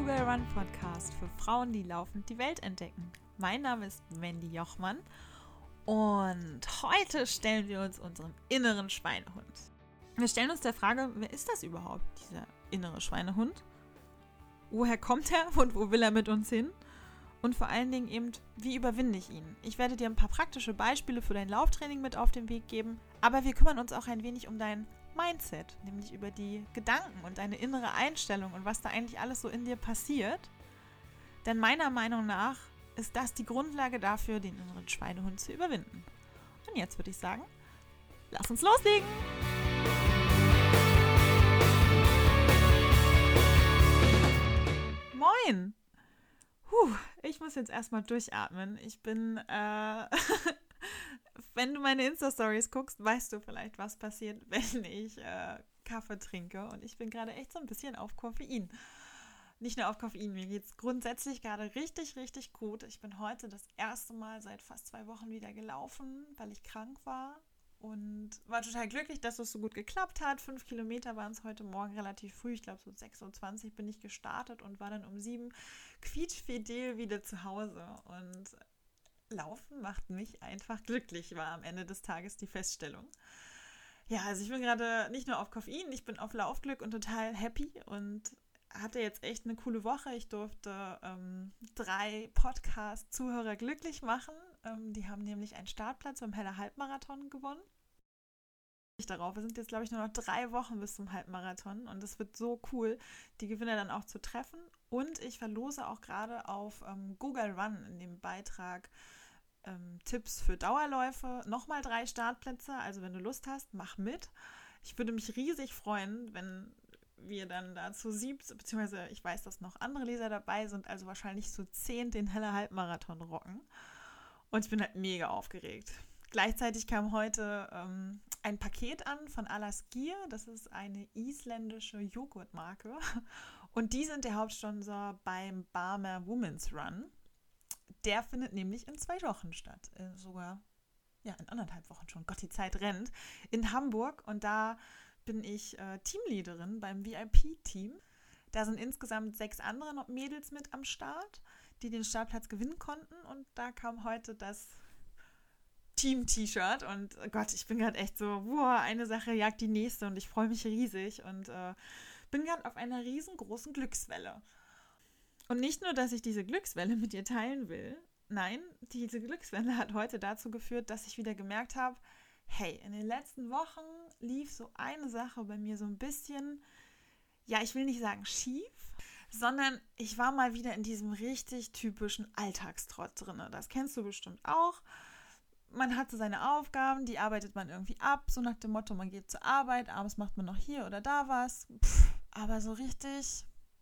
Google Run Podcast für Frauen, die laufend die Welt entdecken. Mein Name ist Mandy Jochmann und heute stellen wir uns unserem inneren Schweinehund. Wir stellen uns der Frage, wer ist das überhaupt, dieser innere Schweinehund? Woher kommt er und wo will er mit uns hin? Und vor allen Dingen eben, wie überwinde ich ihn? Ich werde dir ein paar praktische Beispiele für dein Lauftraining mit auf den Weg geben, aber wir kümmern uns auch ein wenig um dein Mindset, nämlich über die Gedanken und deine innere Einstellung und was da eigentlich alles so in dir passiert. Denn meiner Meinung nach ist das die Grundlage dafür, den inneren Schweinehund zu überwinden. Und jetzt würde ich sagen, lass uns loslegen! Moin! Ich muss jetzt erstmal durchatmen. Ich bin, wenn du meine Insta-Stories guckst, weißt du vielleicht, was passiert, wenn ich Kaffee trinke. Und ich bin gerade echt so ein bisschen auf Koffein. Nicht nur auf Koffein, mir geht es grundsätzlich gerade richtig, richtig gut. Ich bin heute das erste Mal seit fast 2 Wochen wieder gelaufen, weil ich krank war. Und war total glücklich, dass es so gut geklappt hat. 5 Kilometer waren es heute Morgen relativ früh. Ich glaube, so 6:20 Uhr bin ich gestartet und war dann um 7 quietschfidel wieder zu Hause. Und Laufen macht mich einfach glücklich, war am Ende des Tages die Feststellung. Ja, also ich bin gerade nicht nur auf Koffein, ich bin auf Laufglück und total happy und hatte jetzt echt eine coole Woche. Ich durfte 3 Podcast-Zuhörer glücklich machen. Die haben nämlich einen Startplatz beim Heller Halbmarathon gewonnen. Darauf. Es sind jetzt, glaube ich, nur noch 3 Wochen bis zum Halbmarathon und es wird so cool, die Gewinner dann auch zu treffen. Und ich verlose auch gerade auf Google Run in dem Beitrag Tipps für Dauerläufe nochmal 3 Startplätze. Also wenn du Lust hast, mach mit. Ich würde mich riesig freuen, wenn wir dann da zu 7, beziehungsweise ich weiß, dass noch andere Leser dabei sind, also wahrscheinlich zu 10 den Heller Halbmarathon rocken. Und ich bin halt mega aufgeregt. Gleichzeitig kam heute ein Paket an von Alaskir. Das ist eine isländische Joghurtmarke. Und die sind der Hauptsponsor beim Barmer Women's Run. Der findet nämlich in 2 Wochen statt. Sogar, ja, in 1,5 Wochen schon. Gott, die Zeit rennt. In Hamburg. Und da bin ich Teamleaderin beim VIP-Team. Da sind insgesamt 6 andere Mädels mit am Start, die den Startplatz gewinnen konnten. Und da kam heute das Team-T-Shirt. Und Gott, ich bin gerade echt so, boah, eine Sache jagt die nächste. Und ich freue mich riesig und bin gerade auf einer riesengroßen Glückswelle. Und nicht nur, dass ich diese Glückswelle mit dir teilen will. Nein, diese Glückswelle hat heute dazu geführt, dass ich wieder gemerkt habe, hey, in den letzten Wochen lief so eine Sache bei mir so ein bisschen, ja, ich will nicht sagen schief, sondern ich war mal wieder in diesem richtig typischen Alltagstrott drin. Das kennst du bestimmt auch. Man hat so seine Aufgaben, die arbeitet man irgendwie ab, so nach dem Motto, man geht zur Arbeit, abends macht man noch hier oder da was. Aber so richtig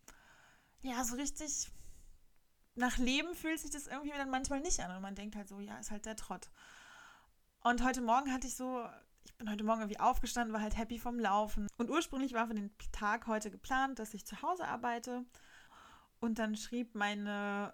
nach Leben fühlt sich das irgendwie dann manchmal nicht an. Und man denkt halt so, ja, ist halt der Trott. Und heute Morgen ich bin heute Morgen irgendwie aufgestanden, war halt happy vom Laufen. Und ursprünglich war für den Tag heute geplant, dass ich zu Hause arbeite. Und dann schrieb meine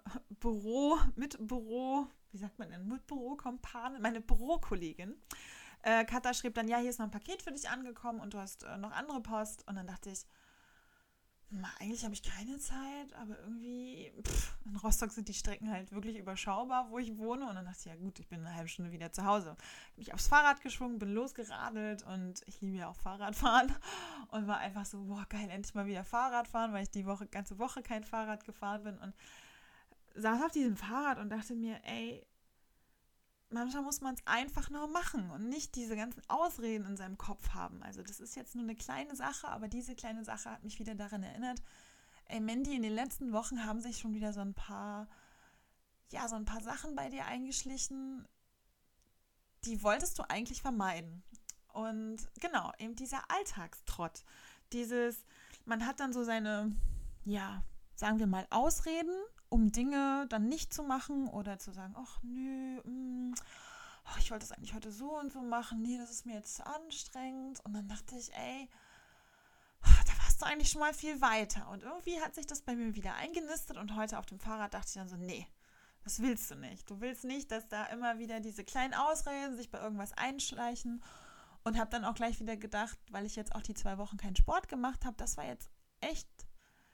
Mitbürokompanin, meine Bürokollegin, Katha schrieb dann, ja, hier ist noch ein Paket für dich angekommen und du hast noch andere Post. Und dann dachte ich, eigentlich habe ich keine Zeit, aber irgendwie, in Rostock sind die Strecken halt wirklich überschaubar, wo ich wohne. Und dann dachte ich, ja gut, ich bin eine halbe Stunde wieder zu Hause. Habe mich aufs Fahrrad geschwungen, bin losgeradelt und ich liebe ja auch Fahrradfahren. Und war einfach so, boah, geil, endlich mal wieder Fahrradfahren, weil ich die ganze Woche kein Fahrrad gefahren bin. Und saß auf diesem Fahrrad und dachte mir, ey, manchmal muss man es einfach nur machen und nicht diese ganzen Ausreden in seinem Kopf haben. Also das ist jetzt nur eine kleine Sache, aber diese kleine Sache hat mich wieder daran erinnert, ey Mandy, in den letzten Wochen haben sich schon wieder so ein paar Sachen bei dir eingeschlichen, die wolltest du eigentlich vermeiden. Und genau, eben dieser Alltagstrott, man hat dann so seine, ja, sagen wir mal, Ausreden, um Dinge dann nicht zu machen oder zu sagen, ach nö, ich wollte das eigentlich heute so und so machen, nee, das ist mir jetzt zu anstrengend. Und dann dachte ich, ey, da warst du eigentlich schon mal viel weiter. Und irgendwie hat sich das bei mir wieder eingenistet und heute auf dem Fahrrad dachte ich dann so, nee, das willst du nicht. Du willst nicht, dass da immer wieder diese kleinen Ausreden sich bei irgendwas einschleichen. Und habe dann auch gleich wieder gedacht, weil ich jetzt auch die 2 Wochen keinen Sport gemacht habe, das war jetzt echt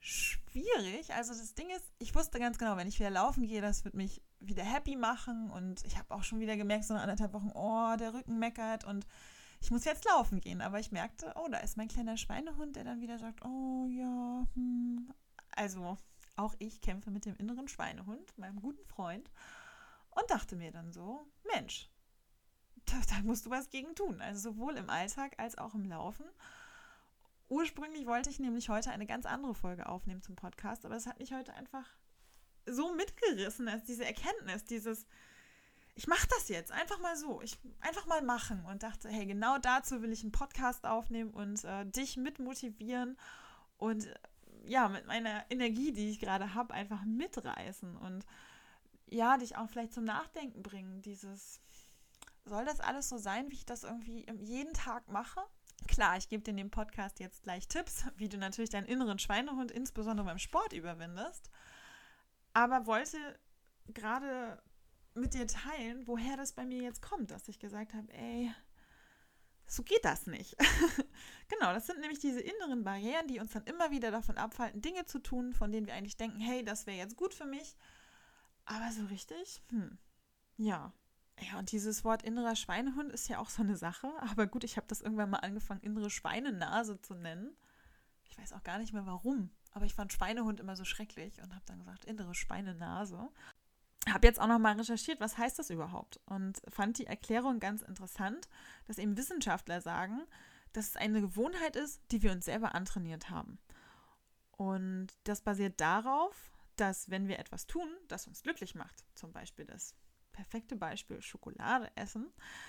schwierig. Also das Ding ist, ich wusste ganz genau, wenn ich wieder laufen gehe, das wird mich wieder happy machen und ich habe auch schon wieder gemerkt, so nach 1,5 Wochen, oh, der Rücken meckert und ich muss jetzt laufen gehen. Aber ich merkte, oh, da ist mein kleiner Schweinehund, der dann wieder sagt, oh ja, Also auch ich kämpfe mit dem inneren Schweinehund, meinem guten Freund, und dachte mir dann so, Mensch, da musst du was gegen tun. Also sowohl im Alltag als auch im Laufen. Ursprünglich wollte ich nämlich heute eine ganz andere Folge aufnehmen zum Podcast, aber es hat mich heute einfach so mitgerissen, als diese Erkenntnis, ich mache das jetzt einfach mal so, einfach mal machen und dachte, hey, genau dazu will ich einen Podcast aufnehmen und dich mit motivieren und ja, mit meiner Energie, die ich gerade habe, einfach mitreißen und ja, dich auch vielleicht zum Nachdenken bringen, soll das alles so sein, wie ich das irgendwie jeden Tag mache? Klar, ich gebe dir in dem Podcast jetzt gleich Tipps, wie du natürlich deinen inneren Schweinehund insbesondere beim Sport überwindest, aber wollte gerade mit dir teilen, woher das bei mir jetzt kommt, dass ich gesagt habe, ey, so geht das nicht. Genau, das sind nämlich diese inneren Barrieren, die uns dann immer wieder davon abhalten, Dinge zu tun, von denen wir eigentlich denken, hey, das wäre jetzt gut für mich, aber so richtig, ja. Ja, und dieses Wort innerer Schweinehund ist ja auch so eine Sache. Aber gut, ich habe das irgendwann mal angefangen, innere Schweinenase zu nennen. Ich weiß auch gar nicht mehr warum. Aber ich fand Schweinehund immer so schrecklich und habe dann gesagt, innere Schweinenase. Habe jetzt auch noch mal recherchiert, was heißt das überhaupt? Und fand die Erklärung ganz interessant, dass eben Wissenschaftler sagen, dass es eine Gewohnheit ist, die wir uns selber antrainiert haben. Und das basiert darauf, dass wenn wir etwas tun, das uns glücklich macht, zum Beispiel das perfekte Beispiel Schokolade essen,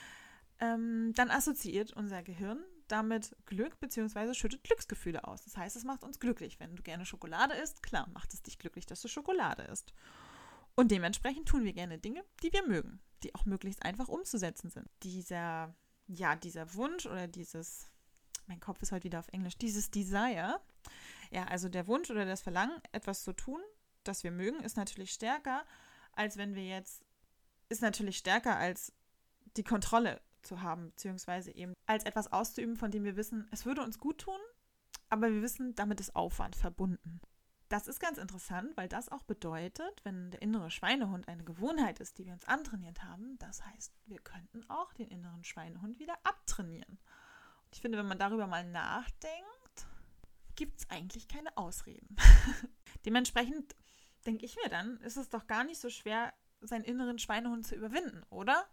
dann assoziiert unser Gehirn damit Glück bzw. schüttet Glücksgefühle aus. Das heißt, es macht uns glücklich. Wenn du gerne Schokolade isst, klar, macht es dich glücklich, dass du Schokolade isst. Und dementsprechend tun wir gerne Dinge, die wir mögen, die auch möglichst einfach umzusetzen sind. Dieser Wunsch oder mein Kopf ist heute wieder auf Englisch, dieses Desire, ja, also der Wunsch oder das Verlangen, etwas zu tun, das wir mögen, ist natürlich stärker, als die Kontrolle zu haben, beziehungsweise eben als etwas auszuüben, von dem wir wissen, es würde uns gut tun, aber wir wissen, damit ist Aufwand verbunden. Das ist ganz interessant, weil das auch bedeutet, wenn der innere Schweinehund eine Gewohnheit ist, die wir uns antrainiert haben, das heißt, wir könnten auch den inneren Schweinehund wieder abtrainieren. Und ich finde, wenn man darüber mal nachdenkt, gibt es eigentlich keine Ausreden. Dementsprechend denke ich mir dann, ist es doch gar nicht so schwer, seinen inneren Schweinehund zu überwinden, oder?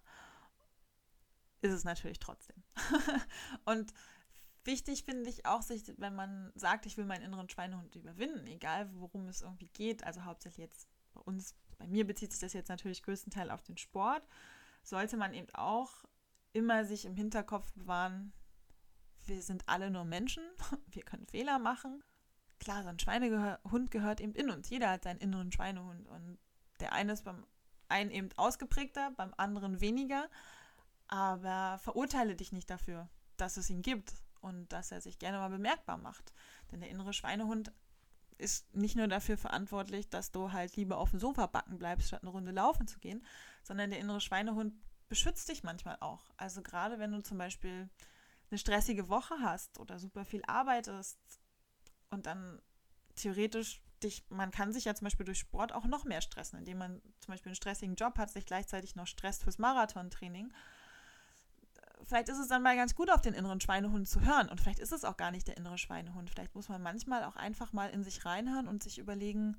Ist es natürlich trotzdem. Und wichtig finde ich auch, wenn man sagt, ich will meinen inneren Schweinehund überwinden, egal worum es irgendwie geht, also hauptsächlich jetzt bei mir bezieht sich das jetzt natürlich größtenteils auf den Sport, sollte man eben auch immer sich im Hinterkopf bewahren, wir sind alle nur Menschen, wir können Fehler machen. Klar, so ein Schweinehund gehört eben in uns, jeder hat seinen inneren Schweinehund und der eine ist beim einen eben ausgeprägter, beim anderen weniger, aber verurteile dich nicht dafür, dass es ihn gibt und dass er sich gerne mal bemerkbar macht. Denn der innere Schweinehund ist nicht nur dafür verantwortlich, dass du halt lieber auf dem Sofa backen bleibst, statt eine Runde laufen zu gehen, sondern der innere Schweinehund beschützt dich manchmal auch. Also gerade wenn du zum Beispiel eine stressige Woche hast oder super viel arbeitest und dann theoretisch man kann sich ja zum Beispiel durch Sport auch noch mehr stressen, indem man zum Beispiel einen stressigen Job hat, sich gleichzeitig noch stresst fürs Marathontraining. Vielleicht ist es dann mal ganz gut, auf den inneren Schweinehund zu hören. Und vielleicht ist es auch gar nicht der innere Schweinehund. Vielleicht muss man manchmal auch einfach mal in sich reinhören und sich überlegen,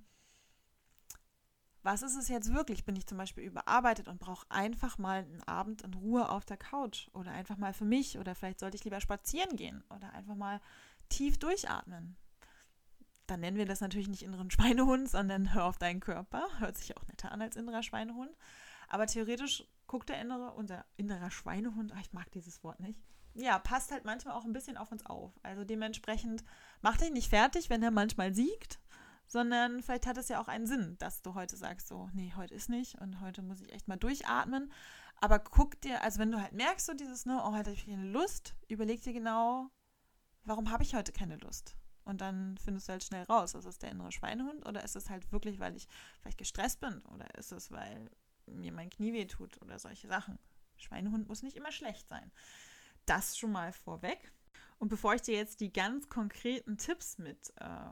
was ist es jetzt wirklich? Bin ich zum Beispiel überarbeitet und brauche einfach mal einen Abend in Ruhe auf der Couch oder einfach mal für mich oder vielleicht sollte ich lieber spazieren gehen oder einfach mal tief durchatmen. Dann nennen wir das natürlich nicht inneren Schweinehund, sondern hör auf deinen Körper. Hört sich auch netter an als innerer Schweinehund. Aber theoretisch guckt unser innerer Schweinehund, ich mag dieses Wort nicht, ja, passt halt manchmal auch ein bisschen auf uns auf. Also dementsprechend mach dich nicht fertig, wenn er manchmal siegt, sondern vielleicht hat es ja auch einen Sinn, dass du heute sagst, so, nee, heute ist nicht und heute muss ich echt mal durchatmen. Aber guck dir, also wenn du halt merkst, so dieses, ne, oh, heute habe ich keine Lust, überleg dir genau, warum habe ich heute keine Lust? Und dann findest du halt schnell raus, ist es der innere Schweinehund oder ist es halt wirklich, weil ich vielleicht gestresst bin oder ist es, weil mir mein Knie weh tut oder solche Sachen. Schweinehund muss nicht immer schlecht sein. Das schon mal vorweg. Und bevor ich dir jetzt die ganz konkreten Tipps mit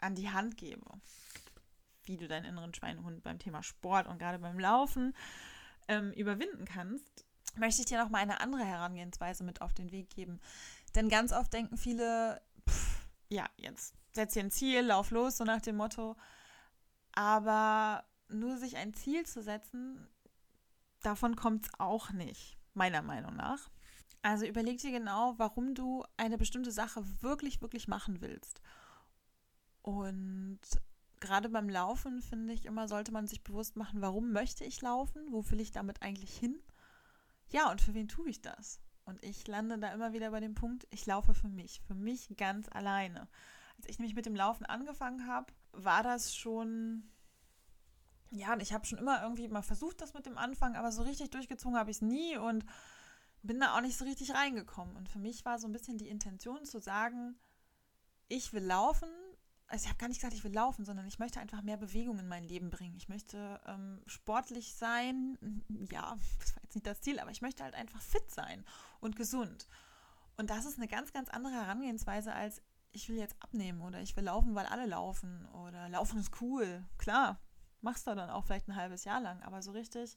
an die Hand gebe, wie du deinen inneren Schweinehund beim Thema Sport und gerade beim Laufen überwinden kannst, möchte ich dir noch mal eine andere Herangehensweise mit auf den Weg geben. Denn ganz oft denken viele, jetzt setz dir ein Ziel, lauf los, so nach dem Motto. Aber nur sich ein Ziel zu setzen, davon kommt es auch nicht, meiner Meinung nach. Also überleg dir genau, warum du eine bestimmte Sache wirklich, wirklich machen willst. Und gerade beim Laufen, finde ich immer, sollte man sich bewusst machen, warum möchte ich laufen? Wo will ich damit eigentlich hin? Ja, und für wen tue ich das? Und ich lande da immer wieder bei dem Punkt, ich laufe für mich ganz alleine. Als ich nämlich mit dem Laufen angefangen habe, war das schon, und ich habe schon immer irgendwie mal versucht, das mit dem Anfang, aber so richtig durchgezogen habe ich es nie und bin da auch nicht so richtig reingekommen. Und für mich war so ein bisschen die Intention zu sagen, ich will laufen. Also ich habe gar nicht gesagt, ich will laufen, sondern ich möchte einfach mehr Bewegung in mein Leben bringen. Ich möchte sportlich sein. Ja, das war jetzt nicht das Ziel, aber ich möchte halt einfach fit sein und gesund. Und das ist eine ganz, ganz andere Herangehensweise als ich will jetzt abnehmen oder ich will laufen, weil alle laufen oder laufen ist cool. Klar, machst du dann auch vielleicht ein halbes Jahr lang, aber so richtig,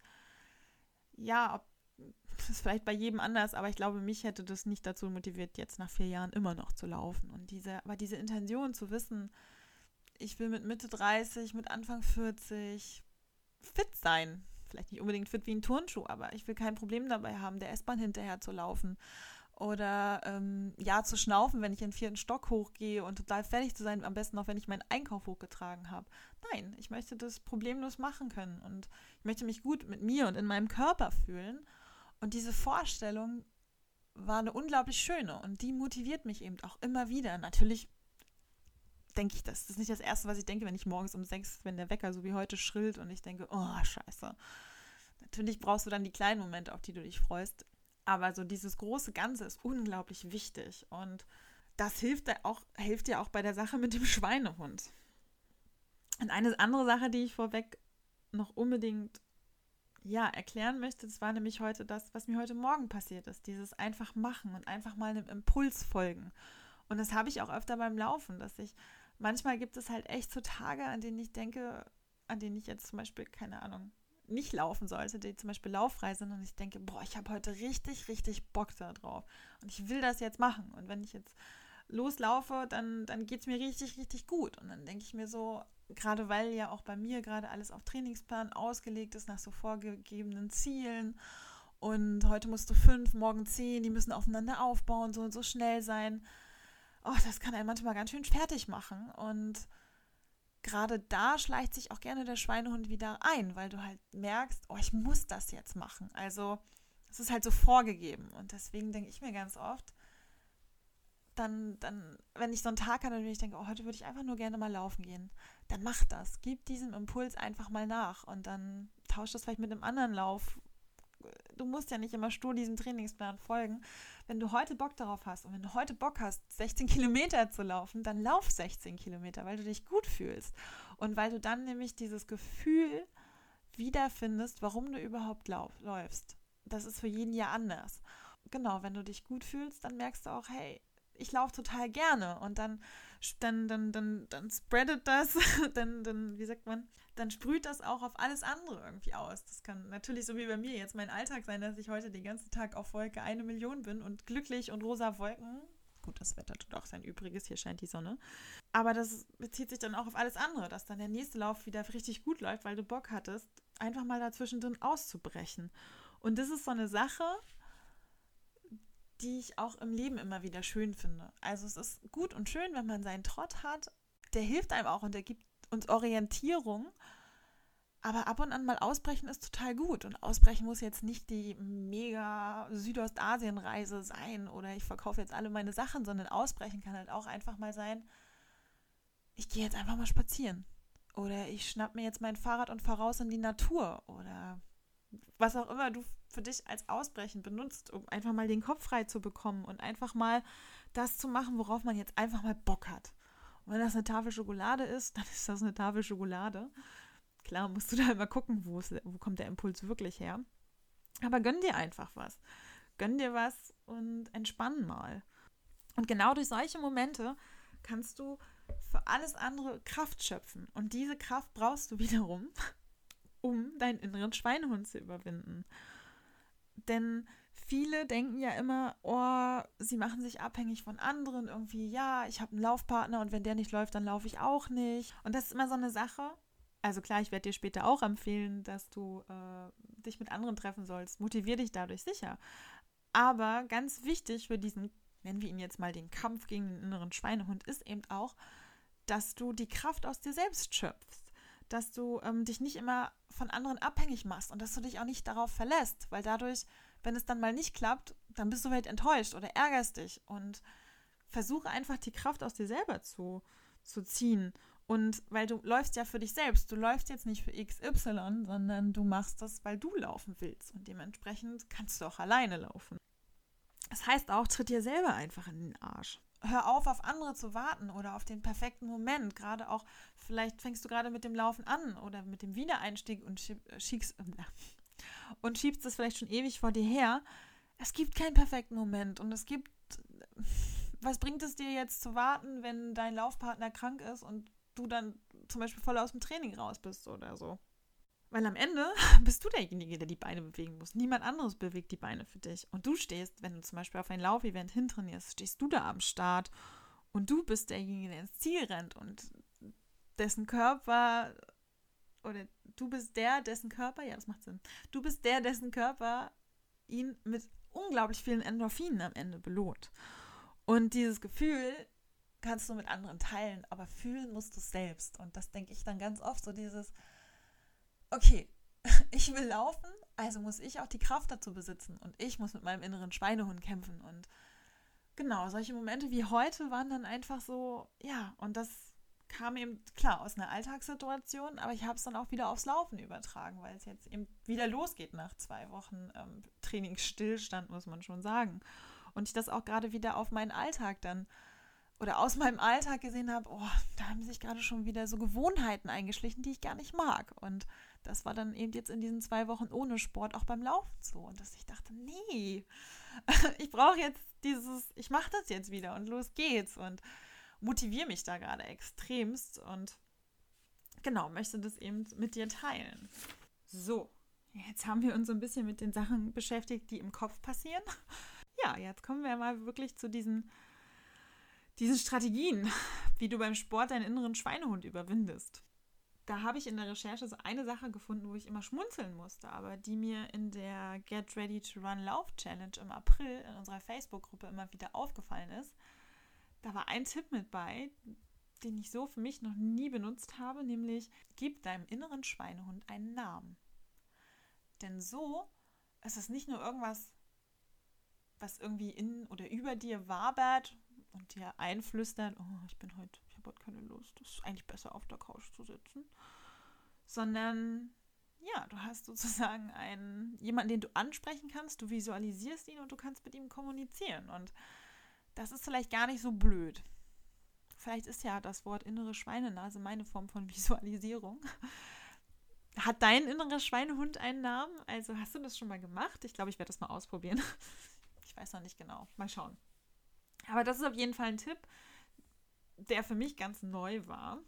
das ist vielleicht bei jedem anders, aber ich glaube, mich hätte das nicht dazu motiviert, jetzt nach 4 Jahren immer noch zu laufen. Und diese Intention zu wissen, ich will mit Mitte 30, mit Anfang 40 fit sein. Vielleicht nicht unbedingt fit wie ein Turnschuh, aber ich will kein Problem dabei haben, der S-Bahn hinterher zu laufen. Oder zu schnaufen, wenn ich in den 4. Stock hochgehe und total fertig zu sein, am besten auch, wenn ich meinen Einkauf hochgetragen habe. Nein, ich möchte das problemlos machen können und ich möchte mich gut mit mir und in meinem Körper fühlen. Und diese Vorstellung war eine unglaublich schöne und die motiviert mich eben auch immer wieder. Natürlich denke ich das. Das ist nicht das Erste, was ich denke, wenn ich morgens um 6, wenn der Wecker so wie heute schrillt und ich denke, oh, scheiße. Natürlich brauchst du dann die kleinen Momente, auf die du dich freust. Aber so dieses große Ganze ist unglaublich wichtig und das hilft dir auch bei der Sache mit dem Schweinehund. Und eine andere Sache, die ich vorweg noch unbedingt erklären möchte, das war nämlich heute das, was mir heute Morgen passiert ist. Dieses einfach machen und einfach mal einem Impuls folgen. Und das habe ich auch öfter beim Laufen, manchmal gibt es halt echt so Tage, an denen ich jetzt zum Beispiel, keine Ahnung, nicht laufen sollte, die zum Beispiel lauffrei sind und ich denke, ich habe heute richtig, richtig Bock da drauf und ich will das jetzt machen und wenn ich jetzt loslaufe, dann geht es mir richtig, richtig gut und dann denke ich mir so, gerade weil ja auch bei mir gerade alles auf Trainingsplan ausgelegt ist, nach so vorgegebenen Zielen und heute musst du 5, morgen 10, die müssen aufeinander aufbauen, so und so schnell sein. Das kann einen manchmal ganz schön fertig machen und gerade da schleicht sich auch gerne der Schweinehund wieder ein, weil du halt merkst, ich muss das jetzt machen. Also es ist halt so vorgegeben und deswegen denke ich mir ganz oft, dann, wenn ich so einen Tag hatte, und ich denke, heute würde ich einfach nur gerne mal laufen gehen, dann mach das. Gib diesem Impuls einfach mal nach und dann tausch das vielleicht mit einem anderen Lauf. Du musst ja nicht immer stur diesem Trainingsplan folgen. Wenn du heute Bock darauf hast und wenn du heute Bock hast, 16 Kilometer zu laufen, dann lauf 16 Kilometer, weil du dich gut fühlst. Und weil du dann nämlich dieses Gefühl wiederfindest, warum du überhaupt läufst. Das ist für jeden ja anders. Genau, wenn du dich gut fühlst, dann merkst du auch, hey, ich laufe total gerne und dann spreadet das, wie sagt man, dann sprüht das auch auf alles andere irgendwie aus. Das kann natürlich so wie bei mir jetzt mein Alltag sein, dass ich heute den ganzen Tag auf Wolke 1 Million bin und glücklich und rosa Wolken. Gut, das Wetter tut auch sein Übriges, hier scheint die Sonne. Aber das bezieht sich dann auch auf alles andere, dass dann der nächste Lauf wieder richtig gut läuft, weil du Bock hattest, einfach mal dazwischen drin auszubrechen. Und das ist so eine Sache, die ich auch im Leben immer wieder schön finde. Also es ist gut und schön, wenn man seinen Trott hat. Der hilft einem auch und der gibt uns Orientierung. Aber ab und an mal ausbrechen ist total gut. Und ausbrechen muss jetzt nicht die mega Südostasien-Reise sein oder ich verkaufe jetzt alle meine Sachen, sondern ausbrechen kann halt auch einfach mal sein, ich gehe jetzt einfach mal spazieren. Oder ich schnapp mir jetzt mein Fahrrad und fahre raus in die Natur. Oder was auch immer du für dich als Ausbrechen benutzt, um einfach mal den Kopf frei zu bekommen und einfach mal das zu machen, worauf man jetzt einfach mal Bock hat. Und wenn das eine Tafel Schokolade ist, dann ist das eine Tafel Schokolade. Klar, musst du da immer gucken, wo kommt der Impuls wirklich her. Aber gönn dir einfach was. Gönn dir was und entspann mal. Und genau durch solche Momente kannst du für alles andere Kraft schöpfen. Und diese Kraft brauchst du wiederum, um deinen inneren Schweinehund zu überwinden. Denn viele denken ja immer, oh, sie machen sich abhängig von anderen. Irgendwie, ja, ich habe einen Laufpartner und wenn der nicht läuft, dann laufe ich auch nicht. Und das ist immer so eine Sache. Also klar, ich werde dir später auch empfehlen, dass du dich mit anderen treffen sollst. Motivier dich dadurch sicher. Aber ganz wichtig für diesen, nennen wir ihn jetzt mal den Kampf gegen den inneren Schweinehund, ist eben auch, dass du die Kraft aus dir selbst schöpfst. Dass du dich nicht immer von anderen abhängig machst und dass du dich auch nicht darauf verlässt, weil dadurch, wenn es dann mal nicht klappt, dann bist du vielleicht enttäuscht oder ärgerst dich und versuche einfach die Kraft aus dir selber zu ziehen. Und weil du läufst ja für dich selbst, du läufst jetzt nicht für XY, sondern du machst das, weil du laufen willst und dementsprechend kannst du auch alleine laufen. Das heißt auch, tritt dir selber einfach in den Arsch. Hör auf andere zu warten oder auf den perfekten Moment. Gerade auch, vielleicht fängst du gerade mit dem Laufen an oder mit dem Wiedereinstieg und schiebst das vielleicht schon ewig vor dir her. Es gibt keinen perfekten Moment und was bringt es dir jetzt zu warten, wenn dein Laufpartner krank ist und du dann zum Beispiel voll aus dem Training raus bist oder so? Weil am Ende bist du derjenige, der die Beine bewegen muss. Niemand anderes bewegt die Beine für dich. Und du stehst, wenn du zum Beispiel auf ein Laufevent hintrainierst, stehst du da am Start und du bist derjenige, der ins Ziel rennt und dessen Körper, oder du bist dessen Körper, ja, das macht Sinn, du bist dessen Körper ihn mit unglaublich vielen Endorphinen am Ende belohnt. Und dieses Gefühl kannst du mit anderen teilen, aber fühlen musst du es selbst. Und das denke ich dann ganz oft, so dieses, okay, ich will laufen, also muss ich auch die Kraft dazu besitzen und ich muss mit meinem inneren Schweinehund kämpfen. Und genau, solche Momente wie heute waren dann einfach so, ja, und das kam eben, klar, aus einer Alltagssituation, aber ich habe es dann auch wieder aufs Laufen übertragen, weil es jetzt eben wieder losgeht nach 2 Wochen Trainingsstillstand, muss man schon sagen. Und ich das auch gerade wieder auf meinen Alltag dann oder aus meinem Alltag gesehen habe, oh, da haben sich gerade schon wieder so Gewohnheiten eingeschlichen, die ich gar nicht mag. Und das war dann eben jetzt in diesen 2 Wochen ohne Sport auch beim Laufen so. Und dass ich dachte, nee, ich brauche jetzt ich mache das jetzt wieder und los geht's. Und motiviere mich da gerade extremst und genau, möchte das eben mit dir teilen. So, jetzt haben wir uns so ein bisschen mit den Sachen beschäftigt, die im Kopf passieren. Ja, jetzt kommen wir mal wirklich zu diesen Strategien, wie du beim Sport deinen inneren Schweinehund überwindest. Da habe ich in der Recherche so eine Sache gefunden, wo ich immer schmunzeln musste, aber die mir in der Get Ready to Run Lauf Challenge im April in unserer Facebook-Gruppe immer wieder aufgefallen ist. Da war ein Tipp mit bei, den ich so für mich noch nie benutzt habe, nämlich gib deinem inneren Schweinehund einen Namen. Denn so ist es nicht nur irgendwas, was irgendwie in oder über dir wabert und dir einflüstert, oh, ich habe heute keine Lust, es ist eigentlich besser auf der Couch zu sitzen, sondern ja, du hast sozusagen jemanden, den du ansprechen kannst, du visualisierst ihn und du kannst mit ihm kommunizieren und das ist vielleicht gar nicht so blöd. Vielleicht ist ja das Wort innere Schweinenase meine Form von Visualisierung. Hat dein innerer Schweinehund einen Namen? Also hast du das schon mal gemacht? Ich glaube, ich werde das mal ausprobieren. Ich weiß noch nicht genau. Mal schauen. Aber das ist auf jeden Fall ein Tipp, der für mich ganz neu war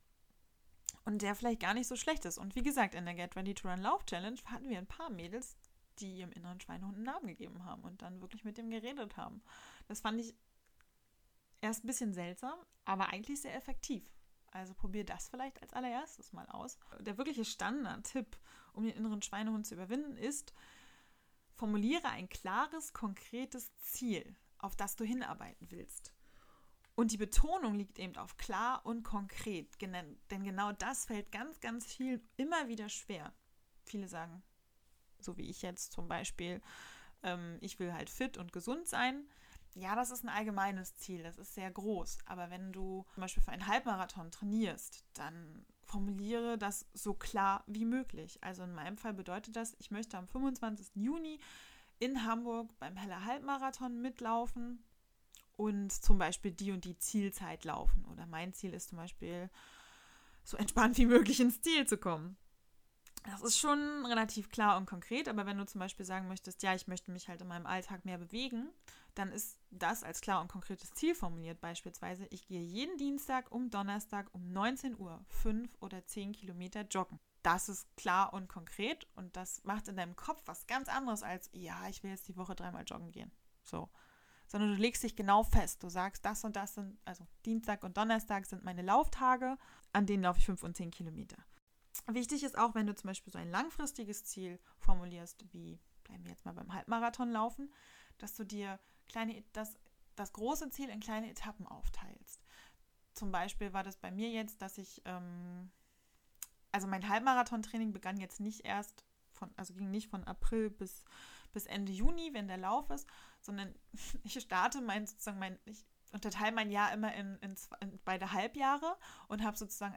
und der vielleicht gar nicht so schlecht ist. Und wie gesagt, in der Get Ready to Run Lauf Challenge hatten wir ein paar Mädels, die ihrem inneren Schweinehund einen Namen gegeben haben und dann wirklich mit dem geredet haben. Das fand ich erst ein bisschen seltsam, aber eigentlich sehr effektiv. Also probier das vielleicht als allererstes mal aus. Der wirkliche Standard-Tipp, um den inneren Schweinehund zu überwinden, ist, formuliere ein klares, konkretes Ziel, auf das du hinarbeiten willst. Und die Betonung liegt eben auf klar und konkret, denn genau das fällt ganz, ganz vielen immer wieder schwer. Viele sagen, so wie ich jetzt zum Beispiel, ich will halt fit und gesund sein. Ja, das ist ein allgemeines Ziel, das ist sehr groß. Aber wenn du zum Beispiel für einen Halbmarathon trainierst, dann formuliere das so klar wie möglich. Also in meinem Fall bedeutet das, ich möchte am 25. Juni in Hamburg beim Heller Halbmarathon mitlaufen und zum Beispiel die und die Zielzeit laufen. Oder mein Ziel ist zum Beispiel, so entspannt wie möglich ins Ziel zu kommen. Das ist schon relativ klar und konkret, aber wenn du zum Beispiel sagen möchtest, ja, ich möchte mich halt in meinem Alltag mehr bewegen, dann ist das als klar und konkretes Ziel formuliert. Beispielsweise, ich gehe jeden Dienstag um Donnerstag um 19 Uhr 5 oder 10 Kilometer joggen. Das ist klar und konkret und das macht in deinem Kopf was ganz anderes als, ja, ich will jetzt die Woche 3-mal joggen gehen. So. Sondern du legst dich genau fest. Du sagst, das und das sind, also Dienstag und Donnerstag sind meine Lauftage, an denen laufe ich 5 und 10 Kilometer. Wichtig ist auch, wenn du zum Beispiel so ein langfristiges Ziel formulierst, wie, bleiben wir jetzt mal beim Halbmarathon laufen, dass du dir das große Ziel in kleine Etappen aufteilst. Zum Beispiel war das bei mir jetzt, dass ich, also mein Halbmarathon-Training begann jetzt nicht erst ging nicht von April bis Ende Juni, wenn der Lauf ist, sondern ich starte ich unterteile mein Jahr immer in beide Halbjahre und habe sozusagen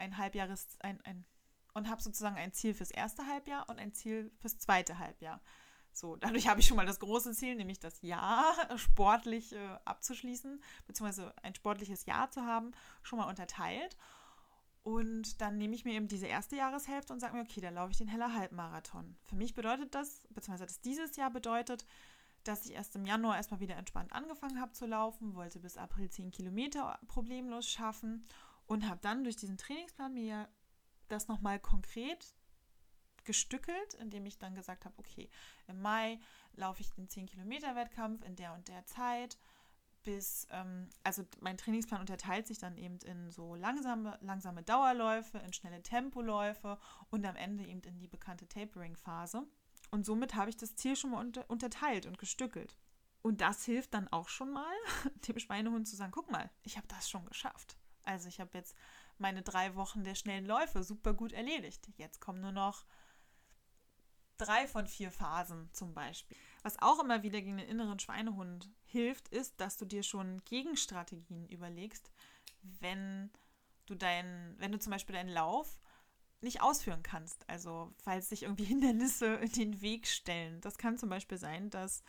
ein Ziel fürs erste Halbjahr und ein Ziel fürs zweite Halbjahr. So, dadurch habe ich schon mal das große Ziel, nämlich das Jahr sportlich abzuschließen, beziehungsweise ein sportliches Jahr zu haben, schon mal unterteilt. Und dann nehme ich mir eben diese erste Jahreshälfte und sage mir, okay, dann laufe ich den Heller Halbmarathon. Für mich bedeutet das, beziehungsweise das dieses Jahr bedeutet, dass ich erst im Januar erstmal wieder entspannt angefangen habe zu laufen, wollte bis April 10 Kilometer problemlos schaffen und habe dann durch diesen Trainingsplan mir das nochmal konkret gestückelt, indem ich dann gesagt habe, okay, im Mai laufe ich den 10-Kilometer-Wettkampf in der und der Zeit also mein Trainingsplan unterteilt sich dann eben in so langsame Dauerläufe, in schnelle Tempoläufe und am Ende eben in die bekannte Tapering-Phase. Und somit habe ich das Ziel schon mal unterteilt und gestückelt. Und das hilft dann auch schon mal, dem Schweinehund zu sagen, guck mal, ich habe das schon geschafft. Also ich habe jetzt meine 3 Wochen der schnellen Läufe super gut erledigt. Jetzt kommen nur noch 3 von 4 Phasen zum Beispiel. Was auch immer wieder gegen den inneren Schweinehund hilft, ist, dass du dir schon Gegenstrategien überlegst, wenn du zum Beispiel deinen Lauf nicht ausführen kannst. Also falls sich irgendwie Hindernisse in den Weg stellen. Das kann zum Beispiel sein, dass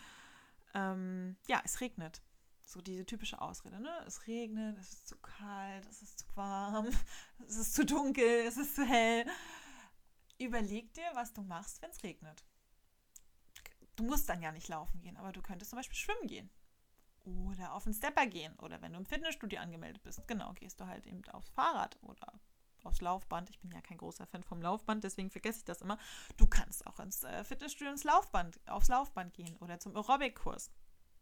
es regnet. So diese typische Ausrede, ne? Es regnet, es ist zu kalt, es ist zu warm, es ist zu dunkel, es ist zu hell. Überleg dir, was du machst, wenn es regnet. Du musst dann ja nicht laufen gehen, aber du könntest zum Beispiel schwimmen gehen. Oder auf den Stepper gehen. Oder wenn du im Fitnessstudio angemeldet bist, genau, gehst du halt eben aufs Fahrrad oder aufs Laufband. Ich bin ja kein großer Fan vom Laufband, deswegen vergesse ich das immer. Du kannst auch ins Fitnessstudio aufs Laufband gehen oder zum Aerobic-Kurs.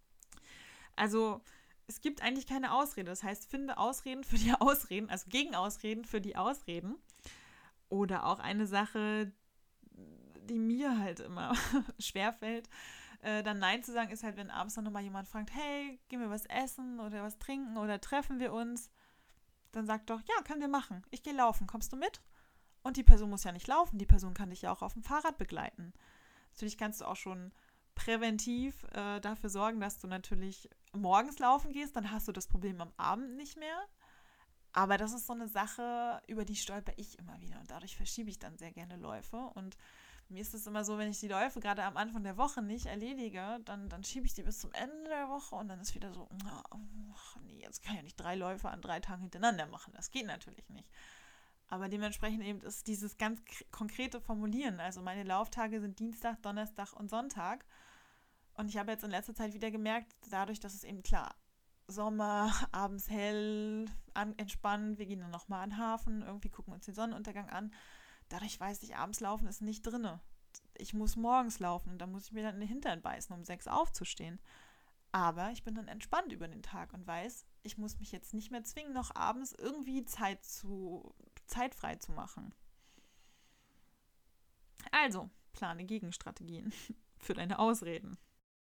Also es gibt eigentlich keine Ausrede. Das heißt, finde Ausreden für die Ausreden, also Gegenausreden für die Ausreden. Oder auch eine Sache, die mir halt immer schwerfällt, dann Nein zu sagen, ist halt, wenn abends dann nochmal jemand fragt, hey, gehen wir was essen oder was trinken oder treffen wir uns? Dann sag doch, ja, können wir machen. Ich gehe laufen, kommst du mit? Und die Person muss ja nicht laufen, die Person kann dich ja auch auf dem Fahrrad begleiten. Natürlich kannst du auch schon präventiv dafür sorgen, dass du natürlich morgens laufen gehst, dann hast du das Problem am Abend nicht mehr. Aber das ist so eine Sache, über die stolper ich immer wieder und dadurch verschiebe ich dann sehr gerne Läufe. Und mir ist es immer so, wenn ich die Läufe gerade am Anfang der Woche nicht erledige, dann schiebe ich die bis zum Ende der Woche und dann ist wieder so, nee, jetzt kann ich ja nicht 3 Läufe an 3 Tagen hintereinander machen. Das geht natürlich nicht. Aber dementsprechend eben ist dieses ganz konkrete Formulieren. Also meine Lauftage sind Dienstag, Donnerstag und Sonntag. Und ich habe jetzt in letzter Zeit wieder gemerkt, dadurch, dass es eben klar Sommer, abends hell, entspannt, wir gehen dann nochmal an den Hafen, irgendwie gucken uns den Sonnenuntergang an. Dadurch weiß ich, abends laufen ist nicht drinne. Ich muss morgens laufen und dann muss ich mir dann in den Hintern beißen, um 6 aufzustehen. Aber ich bin dann entspannt über den Tag und weiß, ich muss mich jetzt nicht mehr zwingen, noch abends irgendwie zeitfrei zu machen. Also, plane Gegenstrategien für deine Ausreden.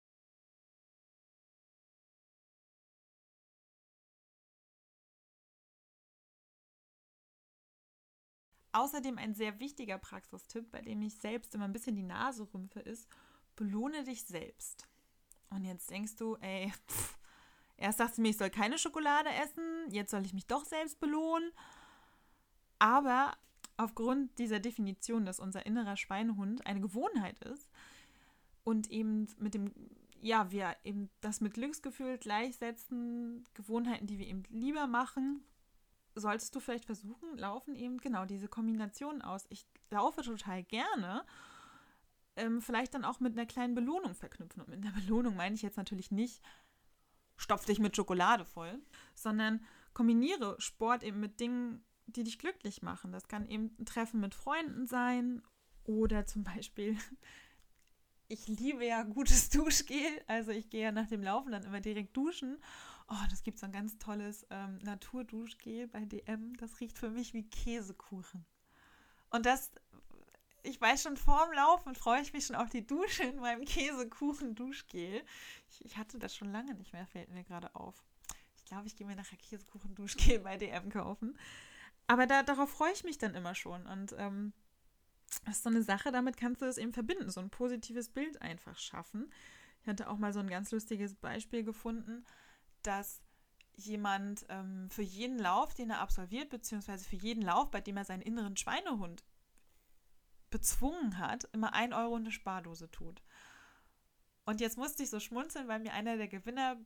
Außerdem ein sehr wichtiger Praxistipp, bei dem ich selbst immer ein bisschen die Nase rümpfe, ist, belohne dich selbst. Und jetzt denkst du, erst sagst du mir, ich soll keine Schokolade essen, jetzt soll ich mich doch selbst belohnen. Aber aufgrund dieser Definition, dass unser innerer Schweinehund eine Gewohnheit ist und eben wir eben das mit Glücksgefühl gleichsetzen, Gewohnheiten, die wir eben lieber machen, solltest du vielleicht versuchen, Laufen eben genau diese Kombination aus. Ich laufe total gerne, vielleicht dann auch mit einer kleinen Belohnung verknüpfen. Und mit einer Belohnung meine ich jetzt natürlich nicht, stopf dich mit Schokolade voll, sondern kombiniere Sport eben mit Dingen, die dich glücklich machen. Das kann eben ein Treffen mit Freunden sein oder zum Beispiel, ich liebe ja gutes Duschgel, also ich gehe ja nach dem Laufen dann immer direkt duschen. Oh, das gibt so ein ganz tolles Naturduschgel bei DM, das riecht für mich wie Käsekuchen. Und ich weiß schon, vorm Laufen freue ich mich schon auf die Dusche in meinem Käsekuchen-Duschgel. Ich hatte das schon lange nicht mehr, fällt mir gerade auf. Ich glaube, ich gehe mir nachher Käsekuchen-Duschgel bei DM kaufen. Aber darauf freue ich mich dann immer schon. Und das ist so eine Sache, damit kannst du es eben verbinden, so ein positives Bild einfach schaffen. Ich hatte auch mal so ein ganz lustiges Beispiel gefunden, dass jemand für jeden Lauf, den er absolviert, beziehungsweise für jeden Lauf, bei dem er seinen inneren Schweinehund bezwungen hat, immer 1 Euro in eine Spardose tut. Und jetzt musste ich so schmunzeln, weil mir einer der Gewinner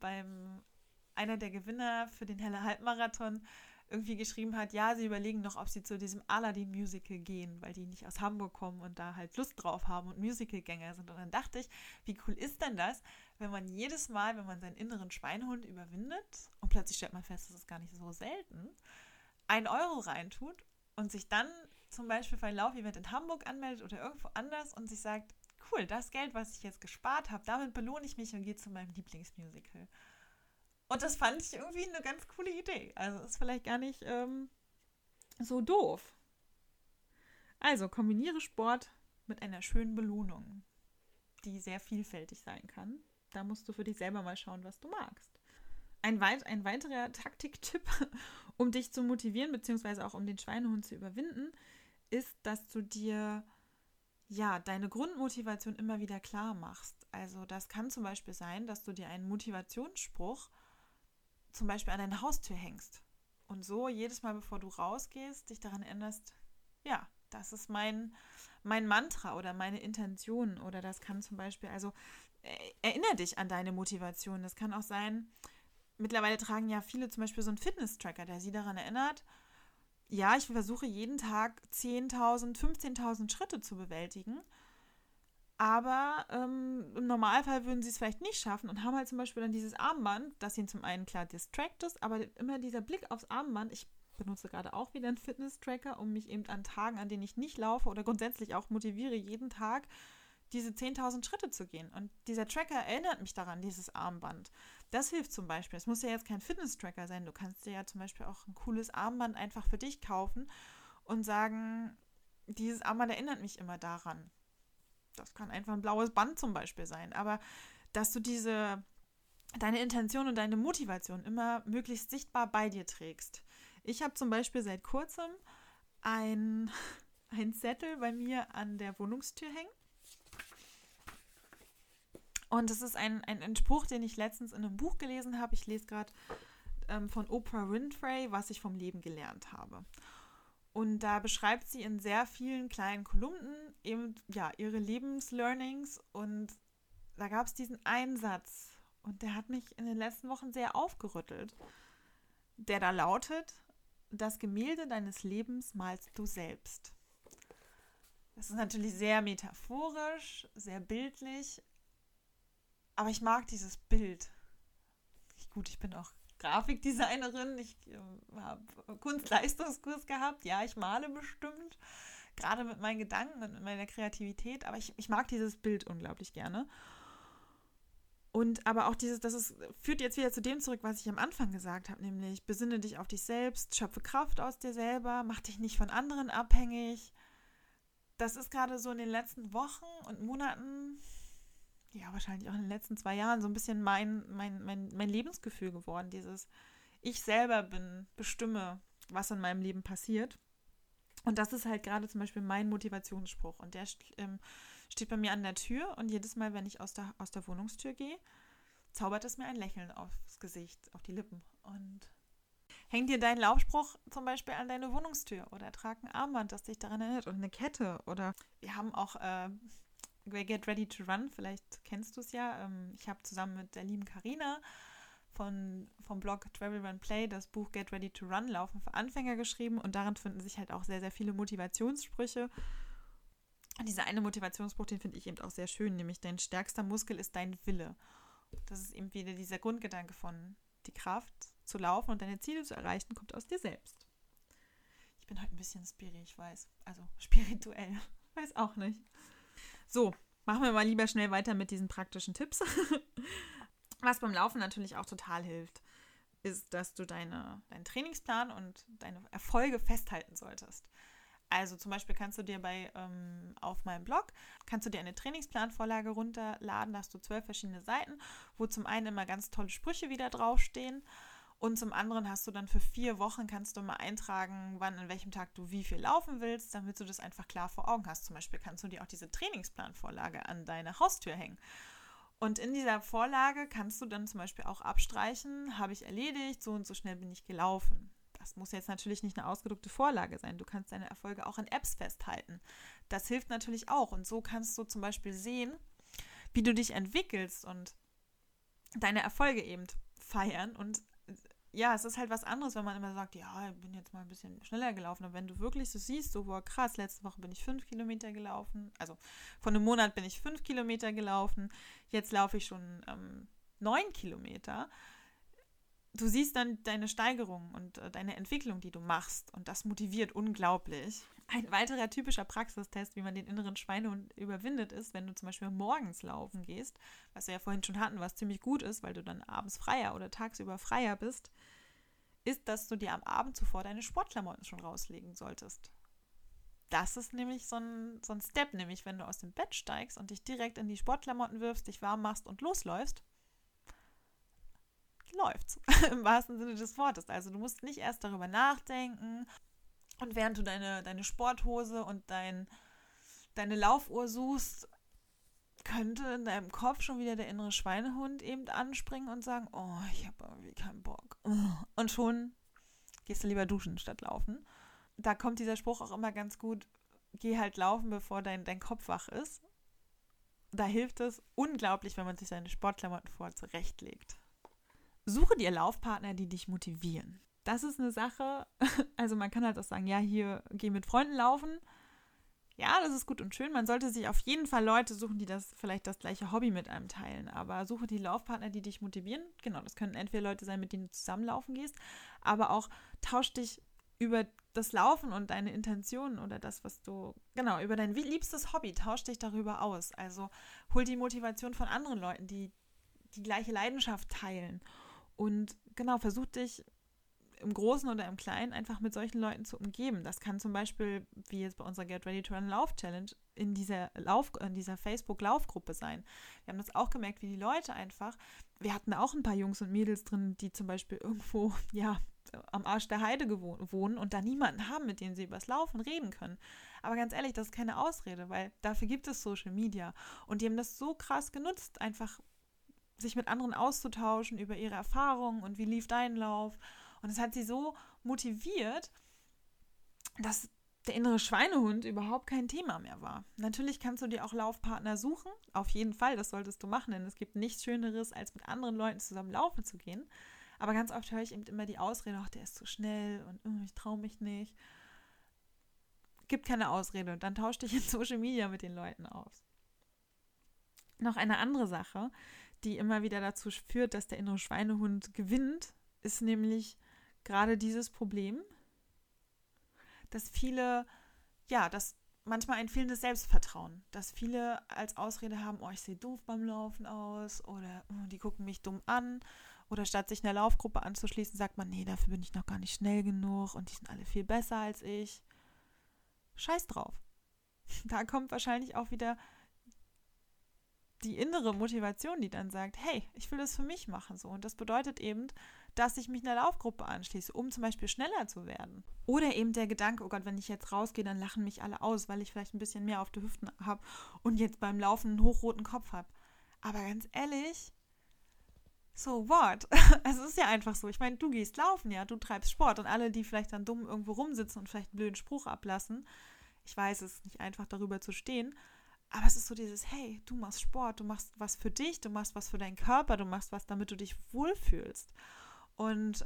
für den Helle Halbmarathon irgendwie geschrieben hat, ja, sie überlegen noch, ob sie zu diesem Aladdin-Musical gehen, weil die nicht aus Hamburg kommen und da halt Lust drauf haben und Musicalgänger sind. Und dann dachte ich, wie cool ist denn das, wenn man jedes Mal, wenn man seinen inneren Schweinehund überwindet und plötzlich stellt man fest, das ist gar nicht so selten, 1 Euro reintut und sich dann zum Beispiel für ein Laufevent in Hamburg anmeldet oder irgendwo anders und sich sagt, cool, das Geld, was ich jetzt gespart habe, damit belohne ich mich und gehe zu meinem Lieblingsmusical. Und das fand ich irgendwie eine ganz coole Idee. Also ist vielleicht gar nicht so doof. Also kombiniere Sport mit einer schönen Belohnung, die sehr vielfältig sein kann. Da musst du für dich selber mal schauen, was du magst. Ein weiterer Taktiktipp, um dich zu motivieren, beziehungsweise auch um den Schweinehund zu überwinden, ist, dass du dir deine Grundmotivation immer wieder klar machst. Also das kann zum Beispiel sein, dass du dir einen Motivationsspruch zum Beispiel an deine Haustür hängst und so jedes Mal, bevor du rausgehst, dich daran erinnerst, ja, das ist mein Mantra oder meine Intention oder das kann zum Beispiel, also erinnere dich an deine Motivation. Das kann auch sein, mittlerweile tragen ja viele zum Beispiel so einen Fitness-Tracker, der sie daran erinnert, ja, ich versuche jeden Tag 10.000, 15.000 Schritte zu bewältigen. Aber im Normalfall würden sie es vielleicht nicht schaffen und haben halt zum Beispiel dann dieses Armband, das ihnen zum einen klar distrackt ist, aber immer dieser Blick aufs Armband, ich benutze gerade auch wieder einen Fitness-Tracker, um mich eben an Tagen, an denen ich nicht laufe oder grundsätzlich auch motiviere, jeden Tag diese 10.000 Schritte zu gehen. Und dieser Tracker erinnert mich daran, dieses Armband. Das hilft zum Beispiel. Es muss ja jetzt kein Fitness-Tracker sein. Du kannst dir ja zum Beispiel auch ein cooles Armband einfach für dich kaufen und sagen, dieses Armband erinnert mich immer daran. Das kann einfach ein blaues Band zum Beispiel sein. Aber dass du deine Intention und deine Motivation immer möglichst sichtbar bei dir trägst. Ich habe zum Beispiel seit kurzem ein Zettel bei mir an der Wohnungstür hängen. Und das ist ein Spruch, den ich letztens in einem Buch gelesen habe. Ich lese gerade von Oprah Winfrey, was ich vom Leben gelernt habe. Und da beschreibt sie in sehr vielen kleinen Kolumnen eben ihre Lebenslearnings. Und da gab es diesen einen Satz. Und der hat mich in den letzten Wochen sehr aufgerüttelt. Der da lautet, das Gemälde deines Lebens malst du selbst. Das ist natürlich sehr metaphorisch, sehr bildlich. Aber ich mag dieses Bild. Gut, ich bin auch Grafikdesignerin. Ich habe Kunstleistungskurs gehabt. Ja, ich male bestimmt. Gerade mit meinen Gedanken und mit meiner Kreativität. Aber ich mag dieses Bild unglaublich gerne. Und aber auch führt jetzt wieder zu dem zurück, was ich am Anfang gesagt habe, nämlich besinne dich auf dich selbst, schöpfe Kraft aus dir selber, mach dich nicht von anderen abhängig. Das ist gerade so in den letzten Wochen und Monaten, ja wahrscheinlich auch in den letzten 2 Jahren, so ein bisschen mein Lebensgefühl geworden. Dieses ich selber bestimme, was in meinem Leben passiert. Und das ist halt gerade zum Beispiel mein Motivationsspruch. Und der steht bei mir an der Tür und jedes Mal, wenn ich aus der Wohnungstür gehe, zaubert es mir ein Lächeln aufs Gesicht, auf die Lippen. Und häng dir deinen Laufspruch zum Beispiel an deine Wohnungstür oder trag ein Armband, das dich daran erinnert und eine Kette. Oder wir haben auch Get Ready to Run, vielleicht kennst du es ja. Ich habe zusammen mit der lieben Carina vom Blog Travel Run Play das Buch Get Ready to Run, Laufen für Anfänger geschrieben und darin finden sich halt auch sehr, sehr viele Motivationssprüche. Und dieser eine Motivationsspruch, den finde ich eben auch sehr schön, nämlich dein stärkster Muskel ist dein Wille. Das ist eben wieder dieser Grundgedanke von die Kraft zu laufen und deine Ziele zu erreichen, kommt aus dir selbst. Ich bin heute ein bisschen ich weiß. Also spirituell. Weiß auch nicht. So, machen wir mal lieber schnell weiter mit diesen praktischen Tipps. Was beim Laufen natürlich auch total hilft, ist, dass du deinen Trainingsplan und deine Erfolge festhalten solltest. Also zum Beispiel kannst du dir auf meinem Blog, kannst du dir eine Trainingsplanvorlage runterladen, da hast du 12 verschiedene Seiten, wo zum einen immer ganz tolle Sprüche wieder draufstehen und zum anderen hast du dann für 4 Wochen, kannst du mal eintragen, wann, an welchem Tag du wie viel laufen willst, damit du das einfach klar vor Augen hast. Zum Beispiel kannst du dir auch diese Trainingsplanvorlage an deine Haustür hängen. Und in dieser Vorlage kannst du dann zum Beispiel auch abstreichen, habe ich erledigt, so und so schnell bin ich gelaufen. Das muss jetzt natürlich nicht eine ausgedruckte Vorlage sein. Du kannst deine Erfolge auch in Apps festhalten. Das hilft natürlich auch. Und so kannst du zum Beispiel sehen, wie du dich entwickelst und deine Erfolge eben feiern. Und ja, es ist halt was anderes, wenn man immer sagt, ja, ich bin jetzt mal ein bisschen schneller gelaufen. Und wenn du wirklich so siehst, so, boah, krass, letzte Woche bin ich 5 Kilometer gelaufen. Also vor einem Monat bin ich 5 Kilometer gelaufen. Jetzt laufe ich schon 9 Kilometer. Du siehst dann deine Steigerung und deine Entwicklung, die du machst. Und das motiviert unglaublich. Ein weiterer typischer Praxistest, wie man den inneren Schweinehund überwindet, ist, wenn du zum Beispiel morgens laufen gehst, was wir ja vorhin schon hatten, was ziemlich gut ist, weil du dann abends freier oder tagsüber freier bist, ist, dass du dir am Abend zuvor deine Sportklamotten schon rauslegen solltest. Das ist nämlich so ein Step, nämlich wenn du aus dem Bett steigst und dich direkt in die Sportklamotten wirfst, dich warm machst und losläufst, läuft's, im wahrsten Sinne des Wortes. Also du musst nicht erst darüber nachdenken und während du deine Sporthose und deine Laufuhr suchst, könnte in deinem Kopf schon wieder der innere Schweinehund eben anspringen und sagen, oh, ich habe irgendwie keinen Bock. Und schon gehst du lieber duschen statt laufen. Da kommt dieser Spruch auch immer ganz gut, geh halt laufen, bevor dein Kopf wach ist. Da hilft es unglaublich, wenn man sich seine Sportklamotten vorher zurechtlegt. Suche dir Laufpartner, die dich motivieren. Das ist eine Sache, also man kann halt auch sagen, ja, hier, geh mit Freunden laufen. Ja, das ist gut und schön. Man sollte sich auf jeden Fall Leute suchen, die vielleicht das gleiche Hobby mit einem teilen. Aber suche die Laufpartner, die dich motivieren. Genau, das können entweder Leute sein, mit denen du zusammenlaufen gehst, aber auch tausch dich über das Laufen und deine Intentionen oder das, was du, genau, über dein liebstes Hobby, tausch dich darüber aus. Also hol die Motivation von anderen Leuten, die die gleiche Leidenschaft teilen. Und genau, versuch dich im Großen oder im Kleinen einfach mit solchen Leuten zu umgeben. Das kann zum Beispiel, wie jetzt bei unserer Get Ready to Run Lauf Challenge, in dieser Facebook-Laufgruppe sein. Wir haben das auch gemerkt, wie die Leute einfach, wir hatten auch ein paar Jungs und Mädels drin, die zum Beispiel irgendwo, ja, am Arsch der Heide wohnen und da niemanden haben, mit dem sie über das Laufen reden können. Aber ganz ehrlich, das ist keine Ausrede, weil dafür gibt es Social Media. Und die haben das so krass genutzt, einfach sich mit anderen auszutauschen über ihre Erfahrungen und wie lief dein Lauf. Und es hat sie so motiviert, dass der innere Schweinehund überhaupt kein Thema mehr war. Natürlich kannst du dir auch Laufpartner suchen, auf jeden Fall, das solltest du machen, denn es gibt nichts Schöneres, als mit anderen Leuten zusammen laufen zu gehen. Aber ganz oft höre ich eben immer die Ausrede, ach, der ist zu schnell und ich traue mich nicht. Gibt keine Ausrede, dann tausch dich in Social Media mit den Leuten aus. Noch eine andere Sache, die immer wieder dazu führt, dass der innere Schweinehund gewinnt, ist nämlich gerade dieses Problem, dass viele, ja, dass manchmal ein fehlendes Selbstvertrauen, dass viele als Ausrede haben, oh, ich sehe doof beim Laufen aus oder oh, die gucken mich dumm an oder statt sich einer Laufgruppe anzuschließen, sagt man, nee, dafür bin ich noch gar nicht schnell genug und die sind alle viel besser als ich. Scheiß drauf. Da kommt wahrscheinlich auch wieder die innere Motivation, die dann sagt, hey, ich will das für mich machen so. Und das bedeutet eben, dass ich mich einer Laufgruppe anschließe, um zum Beispiel schneller zu werden. Oder eben der Gedanke, oh Gott, wenn ich jetzt rausgehe, dann lachen mich alle aus, weil ich vielleicht ein bisschen mehr auf die Hüften habe und jetzt beim Laufen einen hochroten Kopf habe. Aber ganz ehrlich, so what? Es ist ja einfach so. Ich meine, du gehst laufen, ja, du treibst Sport und alle, die vielleicht dann dumm irgendwo rumsitzen und vielleicht einen blöden Spruch ablassen, ich weiß, es ist nicht einfach, darüber zu stehen, Aber es ist so dieses, hey, du machst Sport, du machst was für dich, du machst was für deinen Körper, du machst was, damit du dich wohlfühlst. Und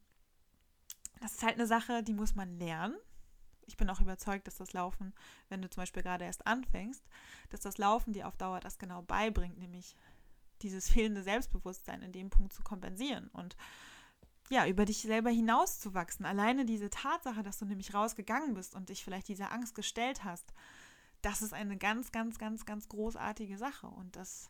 das ist halt eine Sache, die muss man lernen. Ich bin auch überzeugt, dass das Laufen, wenn du zum Beispiel gerade erst anfängst, dass das Laufen dir auf Dauer das genau beibringt, nämlich dieses fehlende Selbstbewusstsein in dem Punkt zu kompensieren und ja, über dich selber hinauszuwachsen. Alleine diese Tatsache, dass du nämlich rausgegangen bist und dich vielleicht dieser Angst gestellt hast, das ist eine ganz, ganz, ganz, ganz großartige Sache. Und das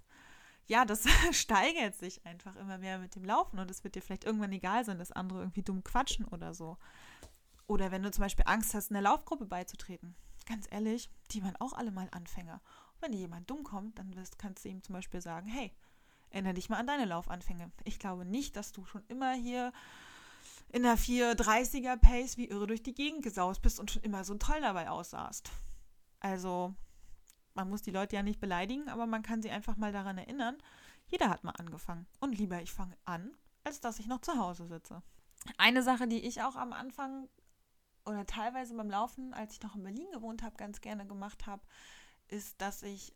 steigert sich einfach immer mehr mit dem Laufen und es wird dir vielleicht irgendwann egal sein, dass andere irgendwie dumm quatschen oder so. Oder wenn du zum Beispiel Angst hast, einer Laufgruppe beizutreten. Ganz ehrlich, die waren auch alle mal Anfänger. Und wenn dir jemand dumm kommt, dann kannst du ihm zum Beispiel sagen, hey, erinnere dich mal an deine Laufanfänge. Ich glaube nicht, dass du schon immer hier in der 4:30er Pace wie irre durch die Gegend gesaust bist und schon immer so toll dabei aussahst. Also, man muss die Leute ja nicht beleidigen, aber man kann sie einfach mal daran erinnern, jeder hat mal angefangen. Und lieber ich fange an, als dass ich noch zu Hause sitze. Eine Sache, die ich auch am Anfang oder teilweise beim Laufen, als ich noch in Berlin gewohnt habe, ganz gerne gemacht habe, ist, dass ich,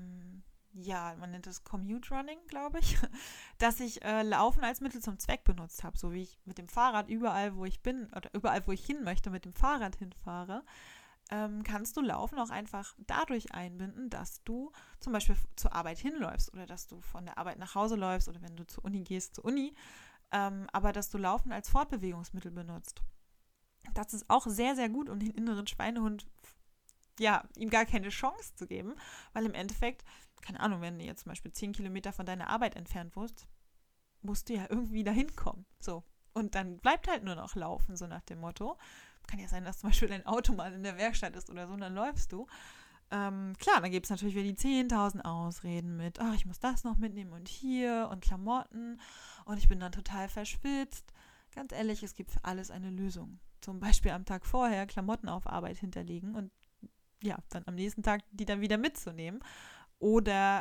man nennt es Commute Running, glaube ich, dass ich Laufen als Mittel zum Zweck benutzt habe, so wie ich mit dem Fahrrad überall, wo ich bin oder überall, wo ich hin möchte, mit dem Fahrrad hinfahre, kannst du Laufen auch einfach dadurch einbinden, dass du zum Beispiel zur Arbeit hinläufst oder dass du von der Arbeit nach Hause läufst oder wenn du zur Uni gehst, zur Uni, aber dass du Laufen als Fortbewegungsmittel benutzt. Das ist auch sehr, sehr gut, um den inneren Schweinehund, ihm gar keine Chance zu geben, weil im Endeffekt, keine Ahnung, wenn du jetzt zum Beispiel 10 Kilometer von deiner Arbeit entfernt musst du ja irgendwie dahin kommen. So. Und dann bleibt halt nur noch Laufen, so nach dem Motto. Kann ja sein, dass zum Beispiel dein Auto mal in der Werkstatt ist oder so, und dann läufst du. Klar, dann gibt es natürlich wieder die 10.000 Ausreden mit, ich muss das noch mitnehmen und hier und Klamotten und ich bin dann total verschwitzt. Ganz ehrlich, es gibt für alles eine Lösung. Zum Beispiel am Tag vorher Klamotten auf Arbeit hinterlegen und dann am nächsten Tag die dann wieder mitzunehmen. Oder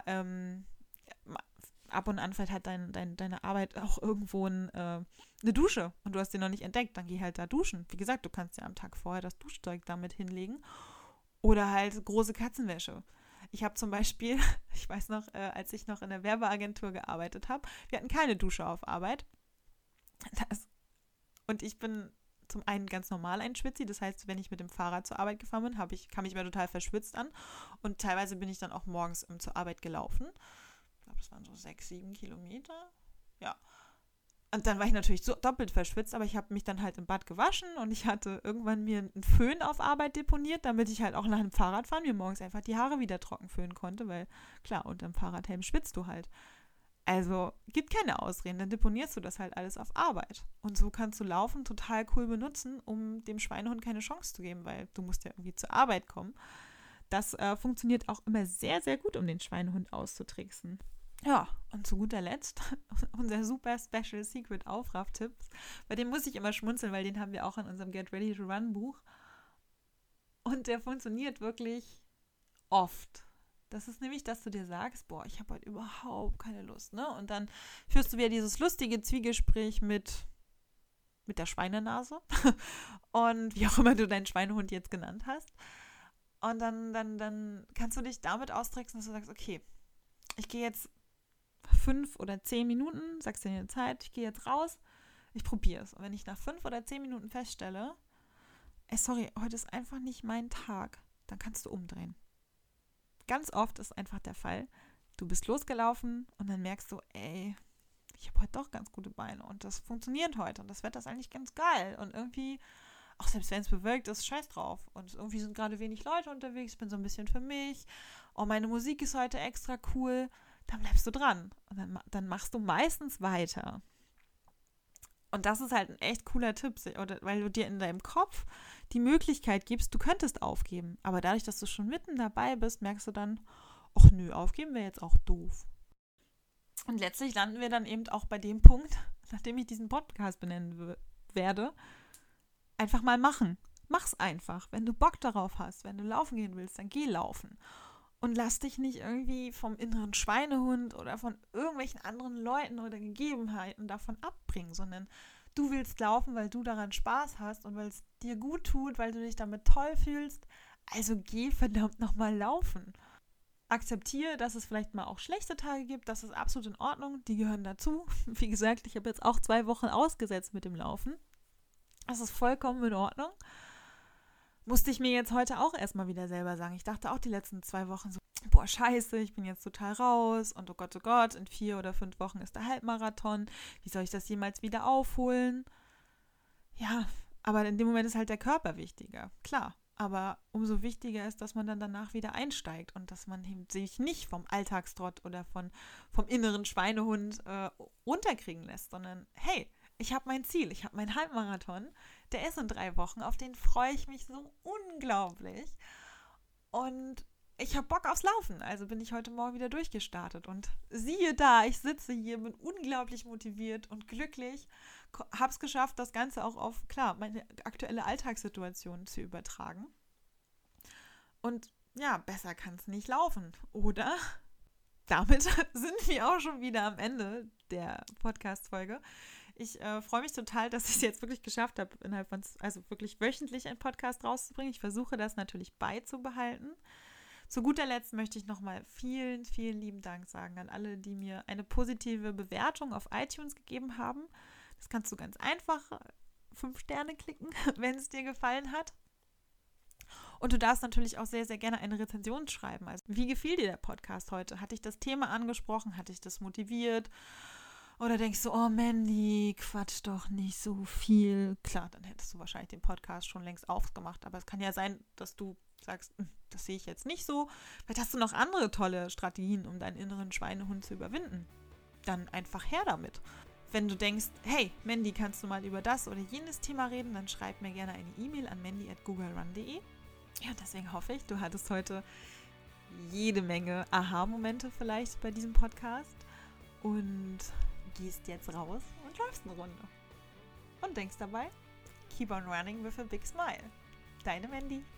ab und an fällt halt deine Arbeit auch irgendwo eine Dusche und du hast die noch nicht entdeckt, dann geh halt da duschen. Wie gesagt, du kannst ja am Tag vorher das Duschzeug damit hinlegen. Oder halt große Katzenwäsche. Ich habe zum Beispiel, ich weiß noch, als ich noch in der Werbeagentur gearbeitet habe, wir hatten keine Dusche auf Arbeit. Und ich bin zum einen ganz normal ein Schwitzi, das heißt, wenn ich mit dem Fahrrad zur Arbeit gefahren bin, kam ich mir total verschwitzt an und teilweise bin ich dann auch morgens zur Arbeit gelaufen. Ich glaube, es waren so 6-7 Kilometer. Ja. Und dann war ich natürlich so doppelt verschwitzt, aber ich habe mich dann halt im Bad gewaschen und ich hatte irgendwann mir einen Föhn auf Arbeit deponiert, damit ich halt auch nach dem Fahrradfahren mir morgens einfach die Haare wieder trocken föhnen konnte, weil klar, unterm Fahrradhelm schwitzt du halt. Also gibt keine Ausreden, dann deponierst du das halt alles auf Arbeit. Und so kannst du Laufen total cool benutzen, um dem Schweinehund keine Chance zu geben, weil du musst ja irgendwie zur Arbeit kommen. Das funktioniert auch immer sehr, sehr gut, um den Schweinehund auszutricksen. Ja, und zu guter Letzt unser super Special Secret Aufraff-Tipp. Bei dem muss ich immer schmunzeln, weil den haben wir auch in unserem Get Ready to Run Buch. Und der funktioniert wirklich oft. Das ist nämlich, dass du dir sagst, ich habe heute überhaupt keine Lust, ne? Und dann führst du wieder dieses lustige Zwiegespräch mit der Schweinenase und wie auch immer du deinen Schweinehund jetzt genannt hast. Und dann kannst du dich damit austricksen, dass du sagst, okay, ich gehe jetzt 5 oder 10 Minuten, sagst dir eine Zeit, ich gehe jetzt raus, ich probiere es. Und wenn ich nach 5 oder 10 Minuten feststelle, heute ist einfach nicht mein Tag, dann kannst du umdrehen. Ganz oft ist einfach der Fall, du bist losgelaufen und dann merkst du, ich habe heute doch ganz gute Beine und das funktioniert heute und das Wetter ist eigentlich ganz geil und irgendwie, auch selbst wenn es bewölkt ist, scheiß drauf und irgendwie sind gerade wenig Leute unterwegs, ich bin so ein bisschen für mich, meine Musik ist heute extra cool, dann bleibst du dran und dann machst du meistens weiter. Und das ist halt ein echt cooler Tipp, weil du dir in deinem Kopf die Möglichkeit gibst, du könntest aufgeben. Aber dadurch, dass du schon mitten dabei bist, merkst du dann, ach nö, aufgeben wäre jetzt auch doof. Und letztlich landen wir dann eben auch bei dem Punkt, nachdem ich diesen Podcast benennen werde, einfach mal machen. Mach's einfach. Wenn du Bock darauf hast, wenn du laufen gehen willst, dann geh laufen. Und lass dich nicht irgendwie vom inneren Schweinehund oder von irgendwelchen anderen Leuten oder Gegebenheiten davon abbringen, sondern du willst laufen, weil du daran Spaß hast und weil es dir gut tut, weil du dich damit toll fühlst. Also geh verdammt nochmal laufen. akzeptiere, dass es vielleicht mal auch schlechte Tage gibt. Das ist absolut in Ordnung. Die gehören dazu. Wie gesagt, ich habe jetzt auch 2 Wochen ausgesetzt mit dem Laufen. Das ist vollkommen in Ordnung. Musste ich mir jetzt heute auch erstmal wieder selber sagen. Ich dachte auch die letzten 2 Wochen so, boah, scheiße, ich bin jetzt total raus und oh Gott, in 4 oder 5 Wochen ist der Halbmarathon. Wie soll ich das jemals wieder aufholen? Ja, aber in dem Moment ist halt der Körper wichtiger, klar. Aber umso wichtiger ist, dass man dann danach wieder einsteigt und dass man sich nicht vom Alltagstrott oder vom inneren Schweinehund runterkriegen lässt, sondern hey, ich habe mein Ziel, ich habe meinen Halbmarathon, der ist in 3 Wochen, auf den freue ich mich so unglaublich und ich habe Bock aufs Laufen, also bin ich heute Morgen wieder durchgestartet und siehe da, ich sitze hier, bin unglaublich motiviert und glücklich, habe es geschafft, das Ganze auch auf, klar, meine aktuelle Alltagssituation zu übertragen und ja, besser kann es nicht laufen, oder? Damit sind wir auch schon wieder am Ende der Podcast-Folge. Ich freue mich total, dass ich es jetzt wirklich geschafft habe, also wirklich wöchentlich einen Podcast rauszubringen. Ich versuche das natürlich beizubehalten. Zu guter Letzt möchte ich nochmal vielen, vielen lieben Dank sagen an alle, die mir eine positive Bewertung auf iTunes gegeben haben. Das kannst du ganz einfach 5 Sterne klicken, wenn es dir gefallen hat. Und du darfst natürlich auch sehr, sehr gerne eine Rezension schreiben. Also, wie gefiel dir der Podcast heute? Hat dich das Thema angesprochen? Hat dich das motiviert? Oder denkst du, oh Mandy, quatsch doch nicht so viel. Klar, dann hättest du wahrscheinlich den Podcast schon längst aufgemacht. Aber es kann ja sein, dass du sagst, das sehe ich jetzt nicht so. Vielleicht hast du noch andere tolle Strategien, um deinen inneren Schweinehund zu überwinden. Dann einfach her damit. Wenn du denkst, hey, Mandy, kannst du mal über das oder jenes Thema reden, dann schreib mir gerne eine E-Mail an mandy@googlrun.de. Ja, deswegen hoffe ich, du hattest heute jede Menge Aha-Momente vielleicht bei diesem Podcast und gehst jetzt raus und läufst eine Runde. Und denkst dabei, keep on running with a big smile. Deine Mandy.